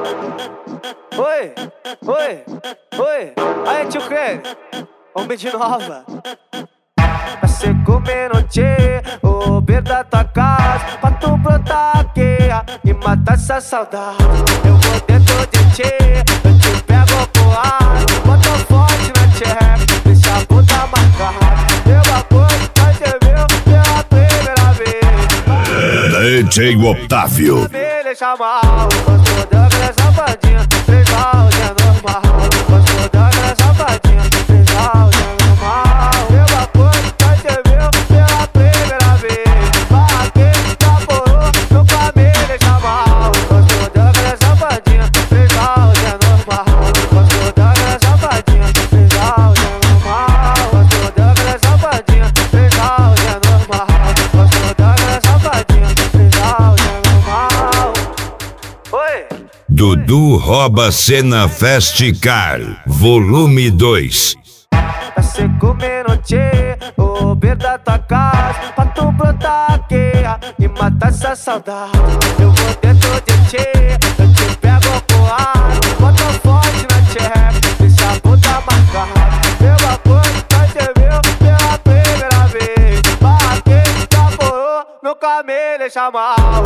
Oi, oi, oi. Aí, tio Crane, homem de nova. Vai ser comendo tchê, o Uber da tua casa, pra tu brotar aqui e matar essa saudade. Eu vou dentro de tchê, eu te pego pro ar, bota forte na tcheca, deixa a bunda marcada. Meu amor, vai ser meu pela primeira vez. DJ Otávio. Me deixa mal, gosto da minha safadinha, três áudios é normal. Gosto da minha safadinha, três áudios é normal. Meu amor, vai ser meu pela primeira vez. Aquele namorou, nunca me deixa mal. Gosto da minha safadinha, três áudios é normal. Gosto da minha safadinha, três áudios é normal. Gosto da minha safadinha, três áudios é normal. Gosto da minha safadinha, três áudios é normal. Oi. Dudu rouba cena Festicar, volume 2. Vai ser comendo tchê, o Uber da tua casa, pra tu brotar aqui e matar essa saudade. Eu vou dentro de tchê, eu te pego pro ar, bota forte na tcheca, deixa a bunda marcada. Meu amor, vai ser meu pela primeira vez. Aquele namorou, nunca me deixa mal.